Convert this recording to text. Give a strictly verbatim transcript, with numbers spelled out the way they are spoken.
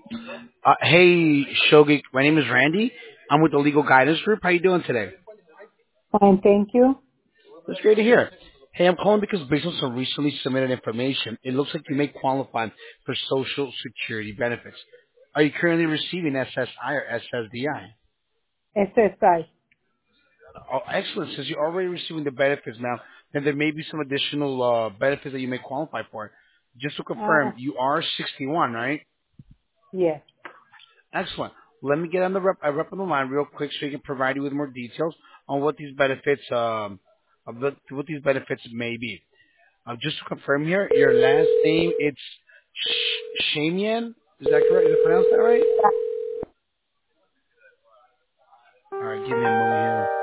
Uh, hey, Shogi. My name is Randy. I'm with the Legal Guidance Group. How you doing today? Fine, thank you. That's great to hear. Hey, I'm calling because based on some recently submitted information, it looks like you may qualify for Social Security benefits. Are you currently receiving S S I or S S D I? S S I. Oh, excellent. Since you're already receiving the benefits now, then there may be some additional uh, benefits that you may qualify for. Just to Uh, confirm, you are sixty-one, right? yes. Excellent. Let me get on the rep, I rep on the line real quick so we can provide you with more details on what these benefits, um, about what these benefits may be. Uh, just to confirm here, your last name, it's Sh- Shamian? Is that correct? Did I pronounce that right? All right, give me a moment here.